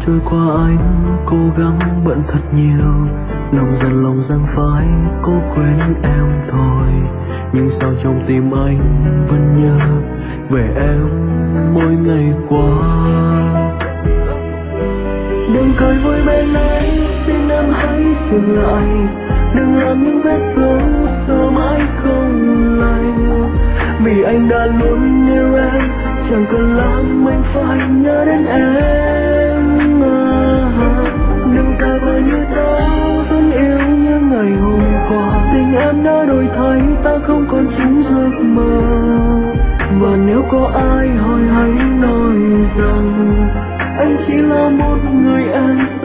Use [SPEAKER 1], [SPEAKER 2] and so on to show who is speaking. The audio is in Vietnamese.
[SPEAKER 1] trôi qua anh cố gắng bận thật nhiều, lòng dần phai cố quên em thôi. Nhưng sao trong tim anh vẫn nhớ về em mỗi ngày qua. Đừng cười vui bên anh, xin em hãy dừng lại. Đừng làm những vết thương sâu mãi không lành. Vì anh đã luôn yêu em, chẳng cần làm anh phải nhớ đến em. Đừng giả vờ như ta vẫn yêu như ngày hôm qua. Tình em đã đổi thay, ta không còn chung giấc mơ. Và nếu có ai hỏi hãy nói rằng anh chỉ là một người em